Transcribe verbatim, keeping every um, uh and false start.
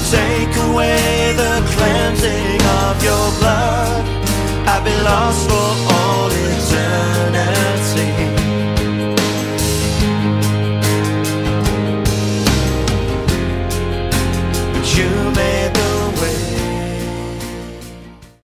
take away the cleansing of your blood, I'd be lost for